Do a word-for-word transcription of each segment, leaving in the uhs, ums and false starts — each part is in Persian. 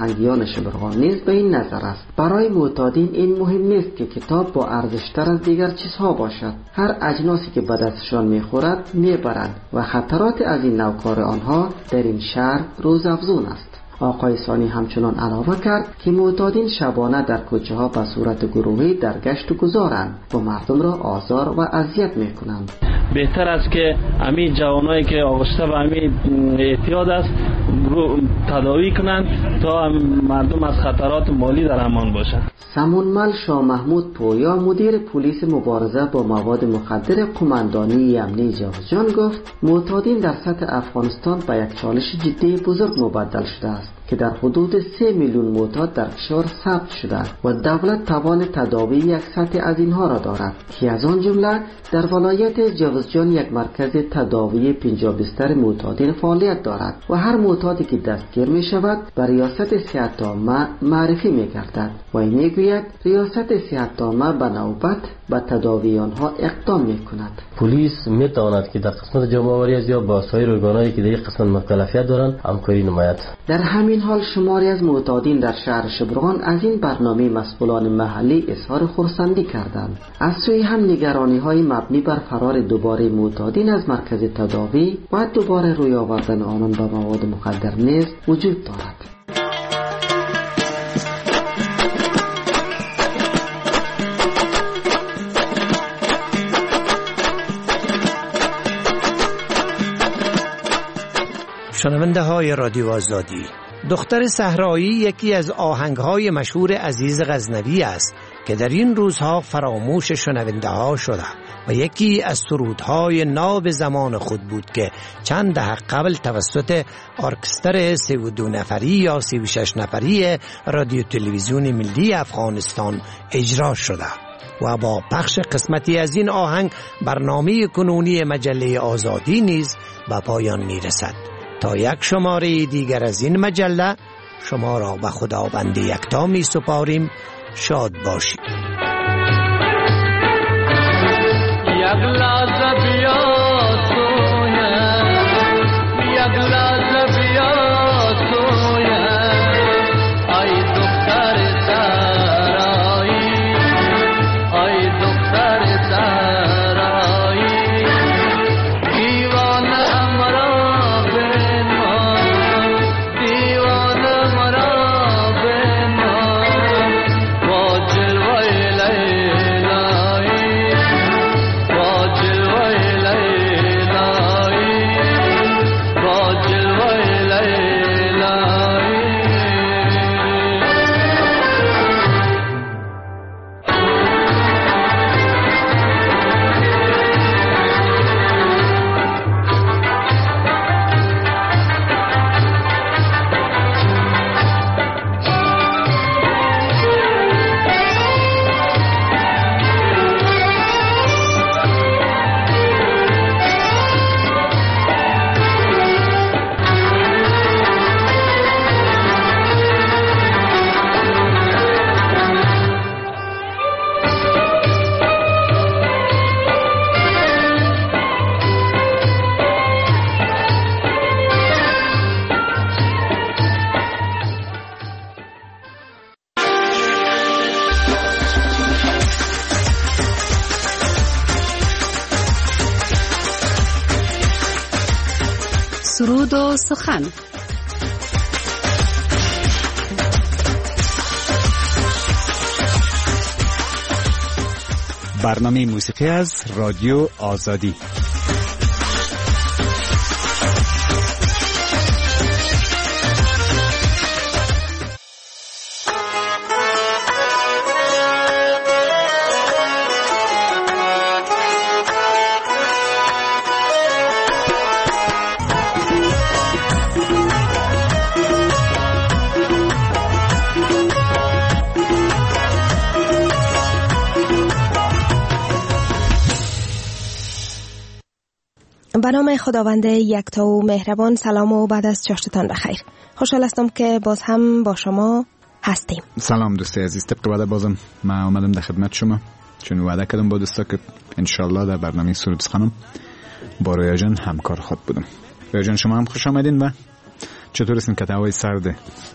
فرهنگیان شبرغان نیز به این نظر است. برای معتادین این مهم نیست که کتاب با ارزشتر از دیگر چیزها باشد. هر اجناسی که به دستشان میخورد میبرند و خطرات از این نوکار آنها در این شهر روزافزون است. آقای ثانی همچنان علاوه کرد که معتادین شبانه در کوچه ها به صورت گروهی در گشت و گذارند و مردم را آزار و اذیت میکنند. بهتر است که همین جوانایی که آغشته به همین اعتیاد است رو تداوی کنند تا مردم از خطرات مالی در امان باشند. سمونمل شاه محمود پویا مدیر پلیس مبارزه با مواد مخدر قماندانی امنی جوزجان گفت معتادین در سطح افغانستان به یک چالش جدی بزرگ مبدل شده است که در حدود سه میلیون معتاد در کشور ثبت شده و دولت توان تداوی یک سطح از اینها را دارد که از آن جمله در ولایت جوزجان یک مرکز تداوی پنجاه بستر معتادین فعالیت دارد و هر معتادی که دستگیر می شود به ریاست صحت عامه معرفی می گردد و این می گوید ریاست صحت عامه به نوبت به تداوی آنها اقدام می کند. پلیس می تواند که در قسمت جمع آوری از یا با سایر ارگانهایی که در این قسمت مکلفیت دارند همکاری نماید. در همین حال شماری از معتادین در شهر شبرغان از این برنامه مسئولان محلی اظهار خرسندی کردند. از سوی هم نگرانی های مبنی بر فرار دوباره معتادین از مرکز تداوی و دوباره روی آوردن آنان به مواد مخدر نیز وجود دارد. شنونده های رادیو آزادی، دختر صحرایی یکی از آهنگ‌های مشهور عزیز غزنوی است که در این روزها فراموش شنونده ها شده و یکی از سرودهای ناب زمان خود بود که چند دهه قبل توسط ارکستر سی و دو نفری یا سی و شش نفری رادیو تلویزیون ملی افغانستان اجرا شده و با پخش قسمتی از این آهنگ برنامه کنونی مجله آزادی نیز به پایان میرسد. تا یک شماره دیگر از این مجله شما را به خداوند یکتا می سپاریم. شاد باشید. سرود و سخن. برنامه موسیقی از رادیو آزادی. به نام خداوند یکتا و مهربان، سلام و بعد از چاشتتان بخیر. خوشحال هستم که باز هم با شما هستیم. سلام دوستی عزیز، طبق وعده بازم من آمدم در خدمت شما، چون وعده کردم با دوستا که انشالله در برنامه سرود سخنم با رویا جان همکار خود بودم. رویا جان شما هم خوش آمدین و چطور هستین؟ که هوای سرده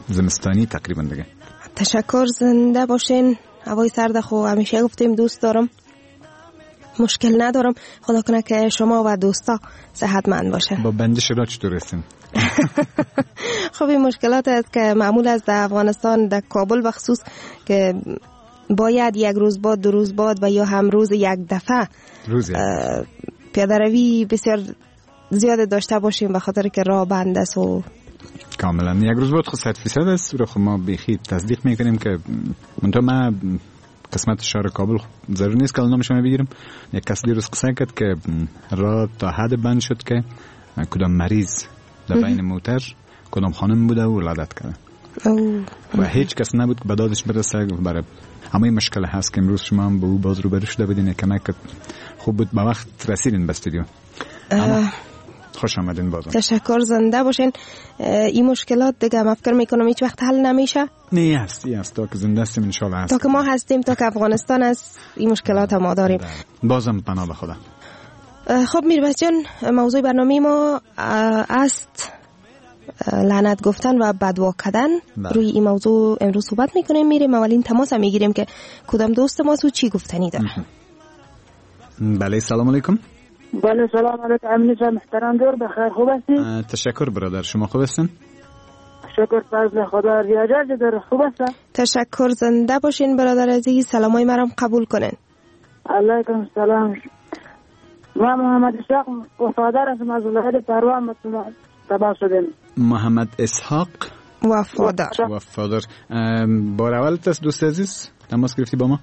زمستانی تقریبا دیگه. تشکر، زنده باشین. هوای سرد خو همیشه گفتیم دوست دارم، مشکل ندارم. خدا کنه که شما و دوستا صحتمند باشن. با بندش را چطور هستین؟ خب این مشکلات است که معمول است در افغانستان، در کابل بخصوص، که باید یک روز بعد، دو روز بعد و یا هم روز یک دفعه پیاده روی بسیار زیاد داشته باشیم به خاطر که راه بند است. و کاملا یک روز بعد خود صد فیصد است. رو خب ما بیخی تصدیق میکنیم که منطقه ما قسمت شهر کابل ضرور نیست که نامش رو بگیرم. یک کس دیروز قصه کرد که راه تا حد بند شد که کدام مریض در بین موتر کدام خانم بوده و ولادت کرده و هیچ کس نبود که به دادش برسه. برای همه مشکل هست که امروز شما هم به او باز روبرو شده بودین. کمک خوب بود به وقت رسیدین به استودیو. خوش آمدین بازم. تشکر، زنده باشین. این مشکلات دیگه من فکر میکنم هیچ وقت حل نمیشه. نه هست، هست تا که زنده هستیم ان شاء الله هست. تا که ما هستیم، تا که افغانستان است، این مشکلات هم ما داریم. بازم پناه به خدا. خب میرباز جان، موضوع برنامه ما است لعنت گفتن و بدوا کردن. روی این موضوع امروز صحبت میکنیم. میریم اولین تماس هم میگیریم که کدام دوست ما سو چی گفتنی داره. بله، سلام علیکم. بله سلام علیکم. امین جان محترم دور بخیر، خوب هستی؟ تشکر برادر، شما خوب هستین؟ شکر فضل خدا. ریاضت داره، خوب هستن؟ تشکر، زنده باشین برادر عزیز. سلامای مرام قبول کنین. علیکم سلام. ما محمد اسحاق وفادار هستم از ولایت پروان تبا شدیم. محمد اسحاق وفادار. وفادار. بار اول تست دوست عزیز تماس گرفتی با ما؟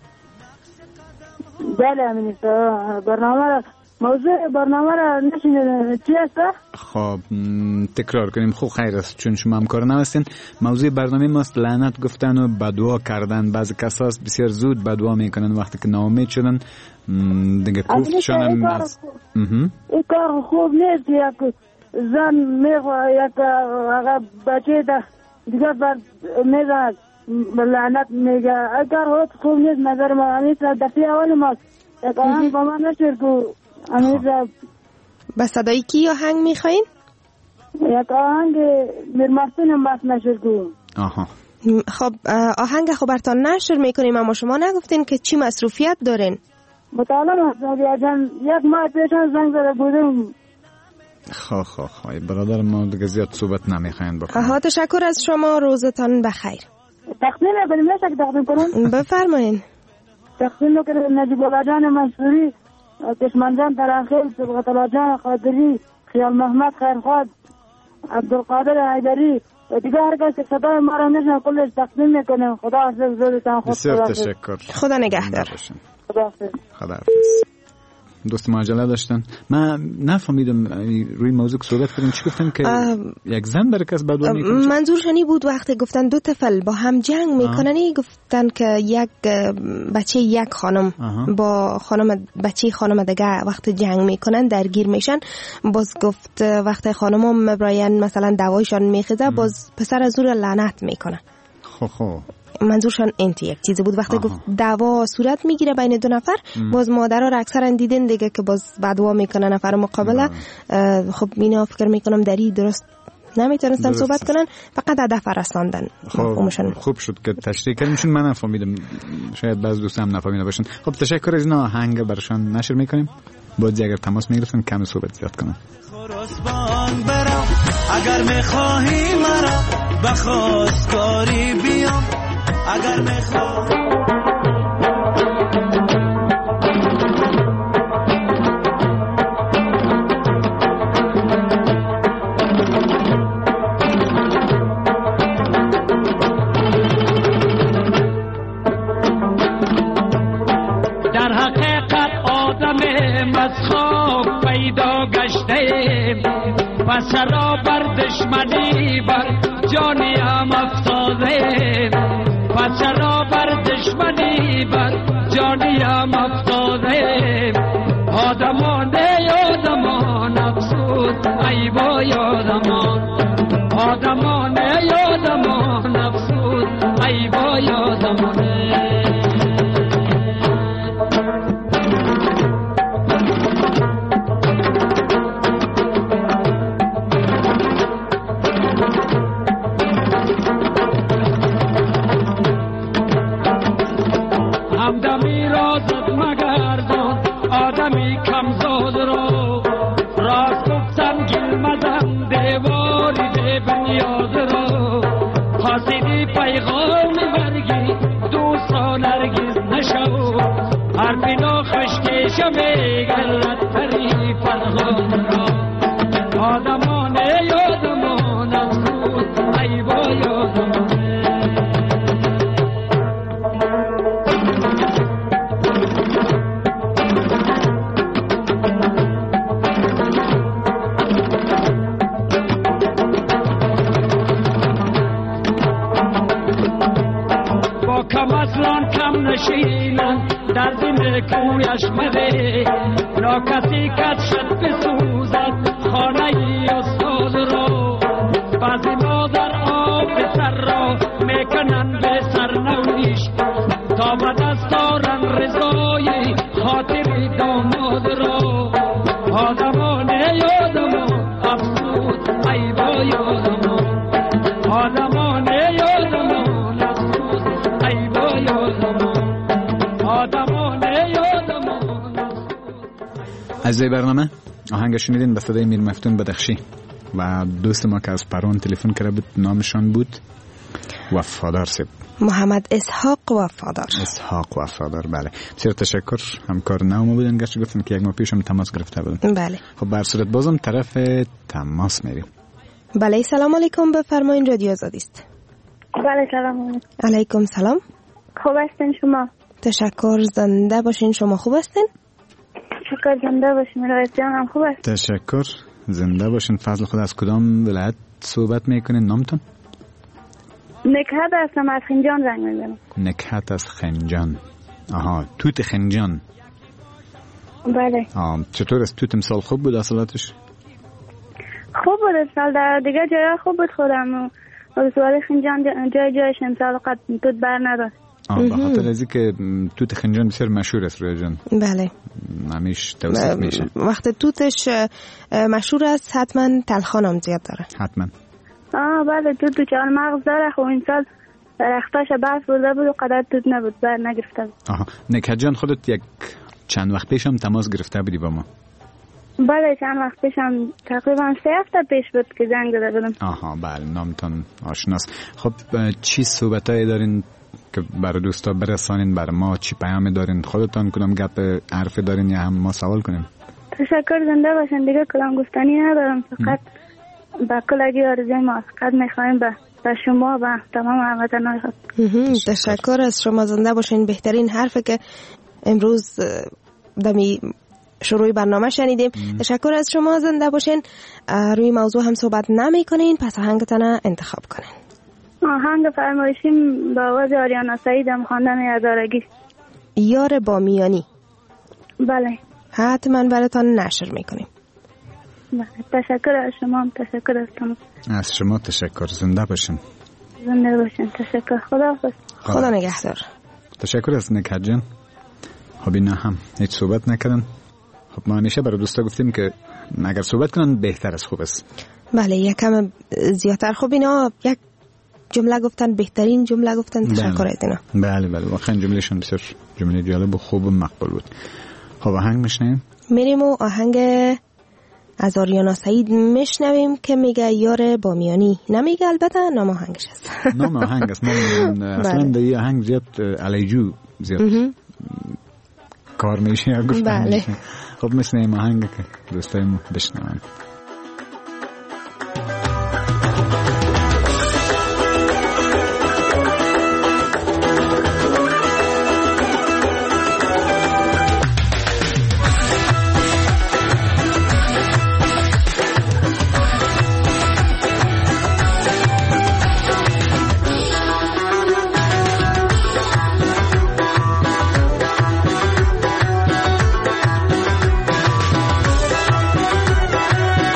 بله امین. برنامه موضوع برنامه را نشینید چی است؟ خب تکرار کنیم. خوب خیر است چون شما همکار نهستین. موضوع برنامه ماست لعنت گفتن و بدوا کردن. بعضی کسا بسیار زود بدوا میکنن وقتی که ناامید شدن دیگه کوفتشان هم از این کار خوب نیست. یک زن میخواه یک بچه دیگه بر میزند لعنت میگه. اگر خود خوب نیست نظر ما. همین دفعه اول ما یک آهنگ با من نشیر که امیر با صدای کی آهنگ میخواین؟ یک آهنگ میرمستون هم بس نشر که. آها. خب آهنگ خبرتان نشر میکنیم اما شما نگفتین که چی مصروفیت دارین؟ مطالعه مصروفیت جان یک ماه پیشان زنگ زده بودم. خواه خواه خواه برادر ما دیگه زیاد صحبت نمیخواین بکنم. آها تشکر از شما، روزتان بخیر. تقدیم کنیم نشه که تقدیم کنم؟ بفرمایین. تقدیم کنیم نجیب الله جان منصوری، کشمن جان تراخیل، صبغت الله جان قادری، خیال محمد خیرخواد، عبدالقادر حیدری و دیگه هر کسی صدای ما را نشن کلش تقدیم میکنیم. خدا حافظ. زودتان خوب. بسیار تشکر. خدا نگهدار. خدا حافظ. خدا حافظ. دوست معجله داشتن. من نفهمیدم روی موضوع که صحبت کردن چی گفتن که یک زن برای کس بدوا میکنه. منظورشانی بود وقتی گفتن دو طفل با هم جنگ میکنن، گفتن که یک بچه یک خانم آه. با خانم بچه خانم دیگه وقتی جنگ میکنن درگیر میشن. باز گفت وقتی خانم‌ها مبراین مثلا دوایشان میخیزه باز پسر از اون لعنت میکنه. خو خو منظورشان اینت یک چیزی بود. وقتی گفت دعوا صورت میگیره بین دو نفر ام. باز مادرها را اکثرا دیدن دیگه که باز بدوا میکنه نفر مقابله. خب اینا فکر میکنم دری درست نمیتونستن صحبت کنن، فقط هدف رساندن. خب خوب شد که تشریح کردیم چون من نفهمیدم، شاید بعض دوستان هم نفهمیده باشن. خب تشکر از اینا آهنگ براشون نشر میکنیم. باید اگر تماس میگرفتن کم صحبت زیاد کنن. اگر میخواهی مرا بخواستگاری بیام، اگر میخواهی در حقیقت آدم مزخاک پیدا گشته، پس را بر دشمنی بر جانی هم افتاده، پس را بر دشمنی بر جانی هم افتاده. آدمان یادمان افسود ای با یادمان، آدمان یادمان افسود ای با یادمان. های کمزاد را راست گفتم گل مزم دیواری ده بنیاد را حاسدی پیغام مرگی دوستان هرگز نشو هر بنا خشکش میگرد پری فرغان را آدمان یادمان افسود ای با یادمان کم اصلان کم نشینن در دل کویش مده ناکسی کت شد بسوزد خانه ای استاد را بعضی مادر آب سر را میکنن به سرنویش تا به دست دارن رضای خاطر داماد را آدمان یادمان افسود ای با یادمان آدمان یادمان از برنامه آهنگ شنیدین به صدای میر مفتون بدخشی و دوست ما که از پران تلفن کرده بود نامشان بود وفادار سب محمد اسحاق وفادار اسحاق وفادار. بله بسیار تشکر. همکار نو ما بودن گرچه گفتن که یک ماه پیش هم تماس گرفته بودن. بله خب بر صورت بازم طرف تماس میریم. بله سلام علیکم بفرمایید رادیو آزادی است. بله سلام علیکم. سلام خوب هستین شما؟ تشکر زنده باشین. شما خوب هستین؟ تشکر زنده باشین. رایتیان هم خوب است. تشکر زنده باشین. فضل خود از کدام ولایت صحبت میکنین نامتون؟ نکهت هستم از خنجان زنگ میزنم. نکهت از خنجان. آها توت خنجان. بله. آه چطور است توت امسال خوب بود اصالتش؟ خوب بود امسال در دیگه جای خوب بود خودم و سوال خنجان جای جایش امسال قد توت بر نداشت. آه به خاطر ازی که توت خنجان بسیار مشهور است روی جان. بله همیش توصیف میشه. وقت توتش مشهور است حتما تلخان هم زیاد داره. حتما. آه بله توت تو چهار مغز داره. خب این سال درختاش بس بوده بود و قدر توت نبود بر نگرفته بود. آها نکهت جان خودت یک چند وقت پیش هم تماس گرفته بودی با ما؟ بله چند وقت پیش هم تقریبا سه هفته پیش بود که زنگ زده بودم. آها بله نامتان آشناست. خب چی صحبتایی دارین که برای دوستا برسانین برای ما؟ چی پیامی دارین؟ خودتان کدام گپ حرفی دارین یا هم ما سوال کنیم؟ تشکر زنده باشین. دیگه کلام گفتنی ندارم. فقط با کلگی آرزوی ما فقط میخوایم به به شما و تمام هموطنان خود. تشکر از شما. زنده باشین. بهترین حرفی که امروز دمی شروع برنامه شنیدیم. تشکر از شما. زنده باشین. روی موضوع هم صحبت نمی کنین پس آهنگتان انتخاب کنین. آهنگ فرمایشیم با آواز آریانا سعید هم خواندن یادارگی. یار با میانی. بله حتما براتان نشر میکنیم. بله تشکر از شما. تشکر از شما. از شما تشکر. زنده باشین. زنده باشین. تشکر. خدا حافظ. خدا نگهدار. تشکر از نکهت جان. خب اینا هم هیچ صحبت نکردن. خب ما همیشه برای دوستا گفتیم که اگر صحبت کنن بهتر از خوب است. بله یکم زیادتر. خب اینا یک جمله گفتن بهترین جمله گفتن. تشکر از اینا. بله بله واقعا جملهشون بسیار جمله جالب و خوب و مقبول بود. خب آهنگ میشنیم؟ میریم و آهنگ از آریانا سعید میشنویم که میگه یار با میانی. نمیگه البته نام آهنگش است. نام آهنگ است. ما اصلا در این آهنگ زیاد علیجو زیاد کار میشه یا گفتن بله. میشه. خب میشنیم آهنگ که دوستای ما بشنوند. Thank you.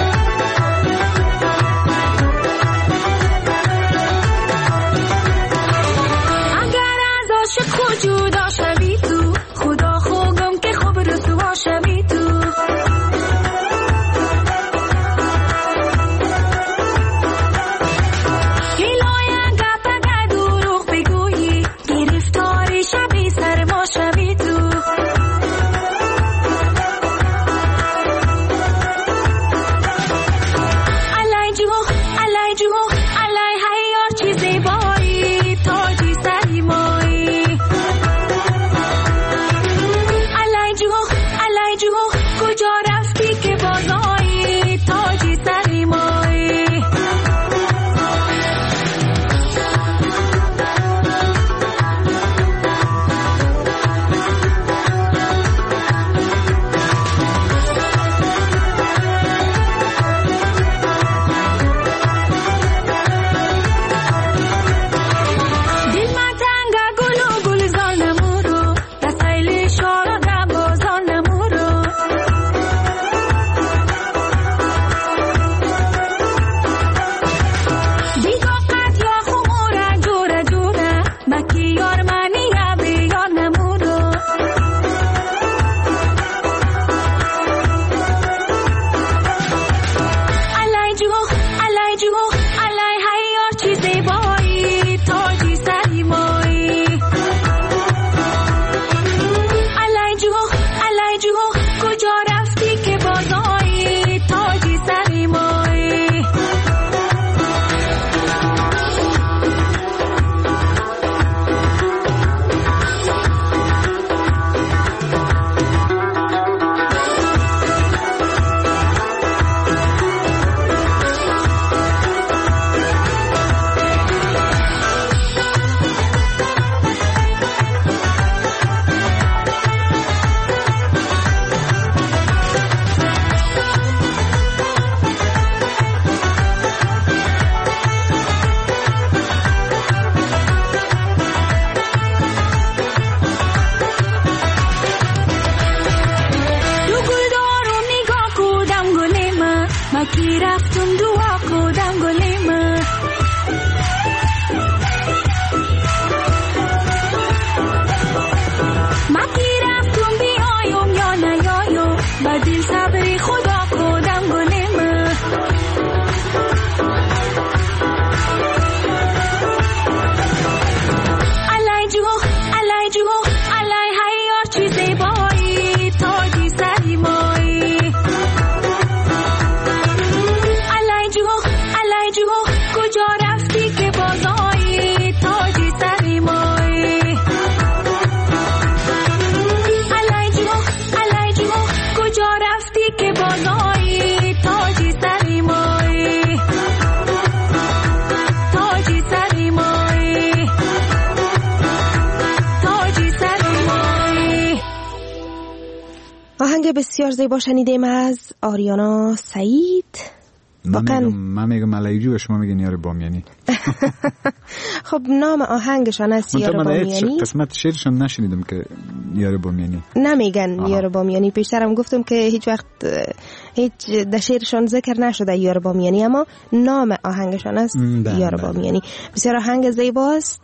بسیار زیبا شنیدیم از آریانا سعید. من میگم ملیجو و شما میگین یار بامیانی. خب نام آهنگشان است یار بامیانی. قسمت شعرشان نشنیدم که یار بامیانی نمیگن. آها. یار بامیانی پیشترم گفتم که هیچ وقت هیچ در شعرشان ذکر نشده یار بامیانی، اما نام آهنگشان است یار بامیانی. بسیار آهنگ زیباست.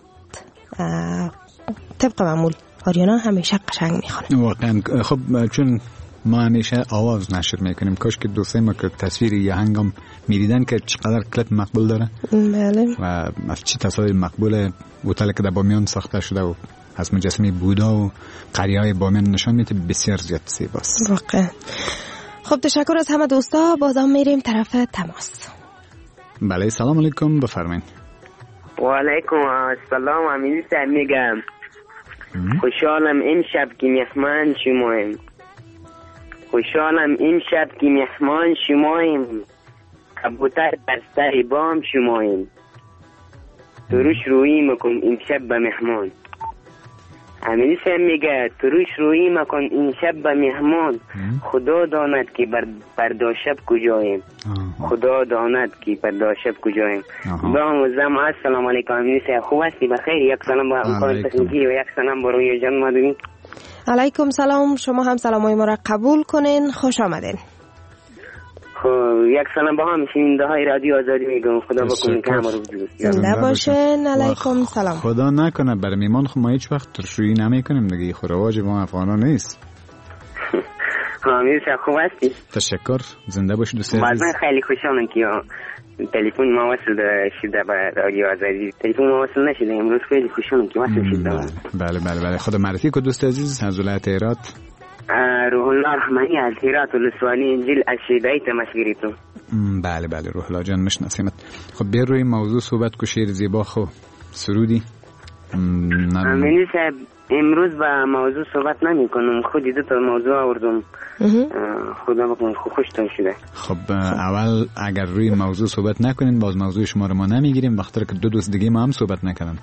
طبق معمول آریانا همیشه قشنگ میخونه. واقعا. خب چون ما همیشه آواز نشر میکنیم، کاش که دوستای ما که تصویر یه هنگام میدیدن که چقدر کلیپ مقبول داره. بله. و از چی تصاویر مقبوله. هتل که در بامیان ساخته شده و از مجسمه بودا و قریه های بامیان نشان میده، بسیار زیاد زیباست. واقعا. خب تشکر از همه دوستا. بازم میریم طرف تماس. بله سلام علیکم، بفرمایید. و علیکم السلام. امید میگم خوشحالم این شب که مهمان شماییم. خوشحالم این شب که مهمان شماییم. کبوتر در سر بام شماییم. تروش روی مکن این شب به مهمان. امید میگه تروش روی مکن این شب به مهمان. خدا داند که بر فردا شب کجاییم. خدا داند که فردا شب کجاییم. با مزم السلام علیکم. امید خوب هستی؟ بخیر؟ یک سلام با امکان تکنیکی و یک سلام با روی جان مدنی. علیکم سلام. شما هم سلامای ما را قبول کنین. خوش آمدین. خب یک سلام با هم شنونده های رادیو آزادی میگم. خدا بکنه که همه رو زنده باشین. علیکم سلام. خدا نکنه برای میمان خب ما هیچ وقت ترشویی نمی کنیم دیگه. خورواج ما افغانا نیست. امیر صاحب خوب هستی؟ تشکر. زنده باشید دوست عزیز. بعضا خیلی خوشحالم که تلفن ما وصل شده به رادیو آزادی. تلفن ما وصل نشده امروز. خیلی خوشحالم که وصل شده. بله بله بله. خدا معرفی کن دوست عزیز. از ولایت هرات. روح الله رحمانی از هرات ولسوالی انجیل از شیدایی تمشگیری تو. بله بله روح الله جان مشناسیمت. خب بیا روی موضوع صحبت کو. شعر زیبا خو سرودی. امینی صاحب امروز با موضوع صحبت نمی کنم. خودی دو تا موضوع آوردم. خدا بکنه خوشتون شده. خب اول اگر روی موضوع صحبت نکنین باز موضوع شما رو ما نمیگیریم، وقتی که دو دوست دیگه ما هم صحبت نکنن.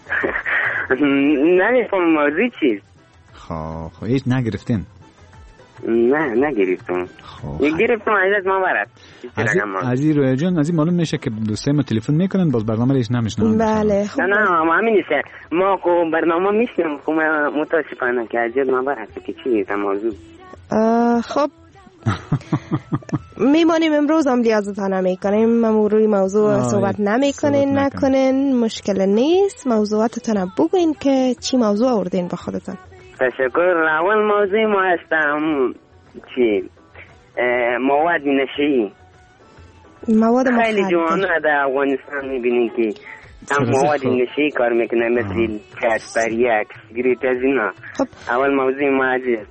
نمیفهم موضوع چیز. خب خب هیچ نگرفتین؟ نه نگرفتم. خب گرفتم عزیز ما برات. عزیز رویا جان از این معلوم میشه که دوستای ما تلفن میکنن باز برنامه رو هیچ نمیشنون. بله خب نه نه ما همین نیست. ما کو برنامه میشنم خب متاسفانه که عزیز ما برات که چی است موضوع. خب میمانیم امروز هم لیازتان نمیکنیم. ما روی موضوع صحبت نمیکنین نکنین مشکل نیست. موضوعاتتان بگوین که چی موضوع آوردین با خودتان. تشکر. اول موضوع ما هستم چی مواد نشئی. مواد مخدر. خیلی جوانا در افغانستان میبینین که هم مواد نشئی کار میکنه مثل کسپریک سیگریت از اینا. اول موضوع ما عزیز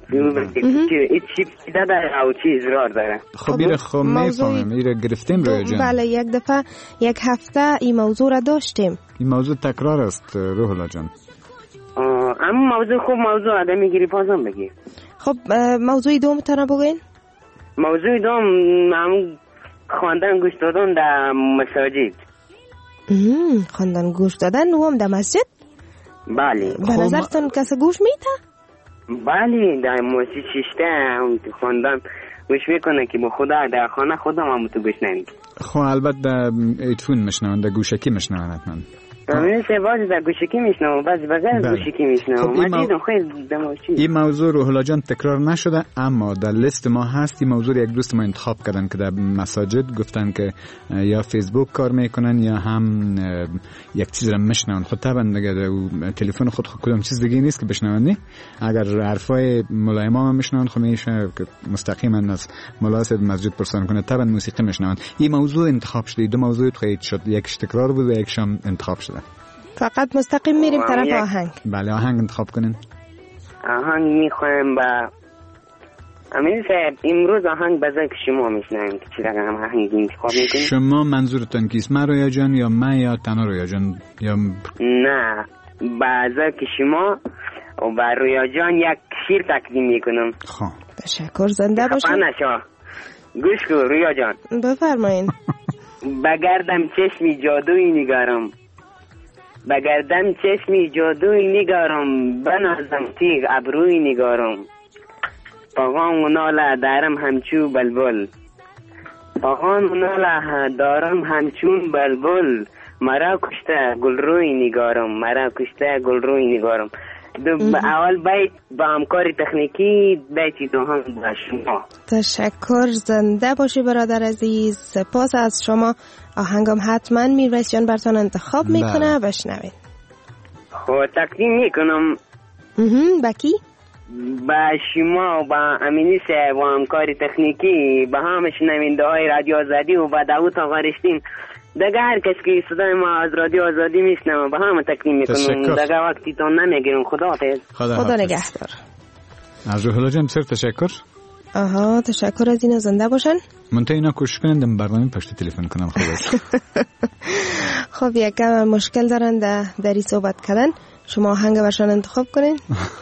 چی داره او چی اضرار داره. خب ایره خب میفهمم ایره گرفتیم روی جان. بله یک دفعه یک هفته این موضوع را داشتیم. این موضوع تکرار است روح الله جان. اما موضوع خوب موضوع آدم میگیری بازم بگیر. خب موضوع دوم تنها بگوین. موضوع دوم هم خواندن گوش دادن در مساجد. خواندن گوش دادن هم در مسجد؟ بله. به نظرتون کسی گوش میده؟ بله در مسجد ششته خواندن گوش میکنه که با خدا در خانه خدا هم تو گوش نمید. خب البته در ایتفون مشنون در گوشکی مشنون حتما. من سه بعضی در گوشکی میشنم بعضی بغیر گوشکی میشنم. من دیدم خیلی دموشی. این موضوع روح الله جان تکرار نشده اما در لیست ما هست. این موضوع یک دوست ما انتخاب کردن که در مساجد گفتن که یا فیسبوک کار میکنن یا هم یک چیز را میشنون. خود طبعا دیگه تلفن خود خود کدام چیز دیگه نیست که بشنونی. اگر حرفای مولای ما میشنون خب میشه که مستقیما از مولای مسجد پرسان کنه طبعا موسیقی میشنون. این موضوع انتخاب شده. دو موضوع خیلی شد. یکش تکرار بود و یکش هم انتخاب شده. فقط مستقیم میریم طرف آهنگ. بله آهنگ انتخاب کنین. آهنگ میخوایم با امین صاحب امروز آهنگ بذار که شما میشنویم که چی رقم آهنگ انتخاب میکنیم. شما منظورتان کیست؟ من رویا جان یا من یا تنها رویا جان یا نه بذار که شما و با رویا جان یک شیر تقدیم میکنم. خب تشکر. زنده باشید. خفا گوش کن رویا جان. بفرمایید. بگردم چشمی جادویی نگارم بگردم چشمی جادویی نگارم بنازم تیغ ابرویی نگارم پاغان و ناله دارم همچو بلبل پاغان و ناله دارم همچون بلبل مرا کشته گل روی نگارم مرا کشته گل روی نگارم. اول بیت با همکار تکنیکی بیتی دوهم با شما. تشکر، زنده باشی برادر عزیز. سپاس از شما. آهنگم حتما میرویس جان براتون انتخاب میکنه، بشنوید. خب تقدیم میکنم با کی؟ با شما و با امینی صاحب و همکار تکنیکی، با همه شنونده های رادیو آزادی و با داوود آقا رشتین. دیگه هر کس که صدای ما از رادیو آزادی میشنوه با همه تقدیم میکنم. دیگه وقتی تون نمیگیرم. خدا حافظ. خدا, خدا نگهدار. از روح الله جان بسیار تشکر. آها تشکر از اینا، زنده باشن. منتها اینا کوشش کنن دم برنامه پشت تلفن کنن. خب خب یکم مشکل دارن در این صحبت کردن. شما آهنگ برشان انتخاب کنین.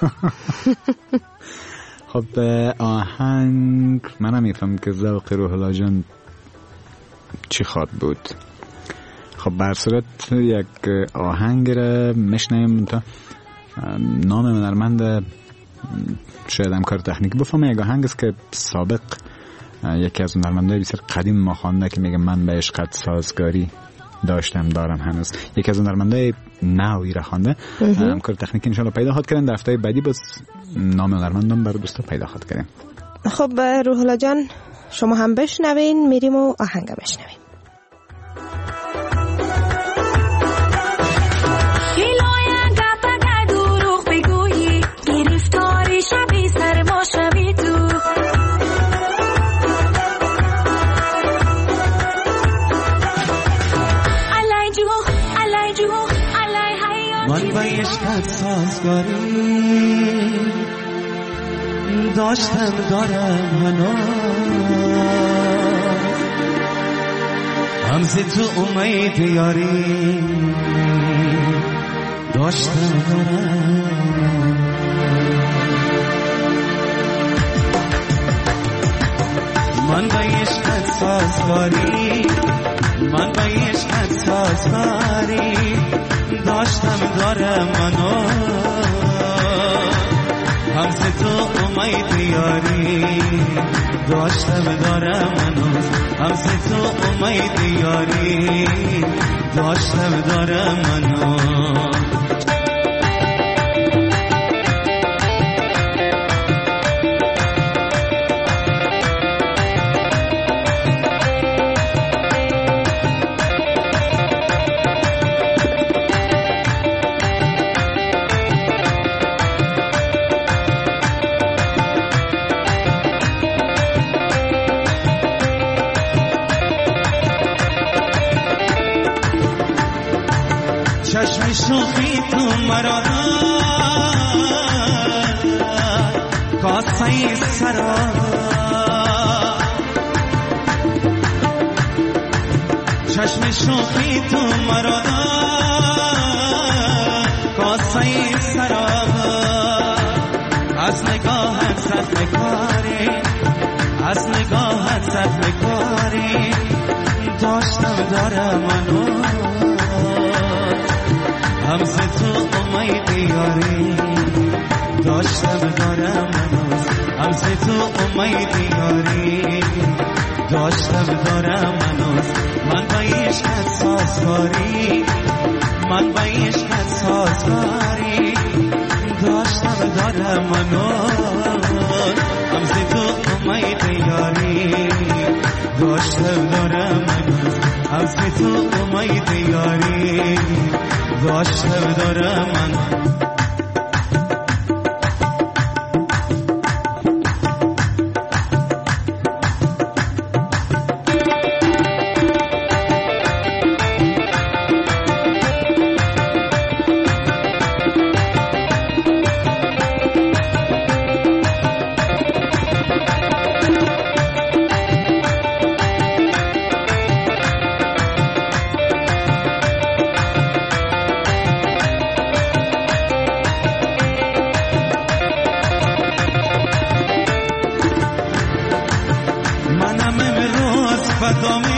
خب آهنگ منم میفهم که ذوق روح الله جان چی خواد بود. خب بر صورت یک آهنگ را میشنیم تا نام هنرمند شاید همکار تکنیکی بفهمه. یک آهنگ است که سابق یکی از هنرمندای بسیار قدیم ما خوانده که میگه من به عشقت سازگاری داشتم دارم هنوز. یکی از هنرمندای نوی را خوانده. همکار تکنیکی ان شاء الله پیدا خواهد کردن در هفته بعدی. بس نام هنرمندم برای دوستا پیدا خواهد کردیم. خب روح الله جان شما هم بشنوین، میریم و آهنگ بشنویم. من با عشقت سازگاری داشتم دارم هنوز همز تو امید یاری داشتم دارم. من با عشقت سازگاری من با عشقت سازگاری داشتم دارم منو همز تو امید یاری داشتم دارم منو همز تو امید یاری داشتم دارم منو. چشم شوخی تو مرا کاسه سرا چشم شوخی تو مرا کاسه سرا از نگاهت صد نکاری از نگاهت صد نکاری داشتم دارم منو همز تو امید یاری داشتم دارم منوز همز تو امید یاری داشتم دارم منوز. من با عشقت سازگاری من با عشقت سازگاری داشتم دارم منوز همز تو امید یاری داشتم دارم منوز همز تو امید یاری داشتم دارم من. منم امروز فدا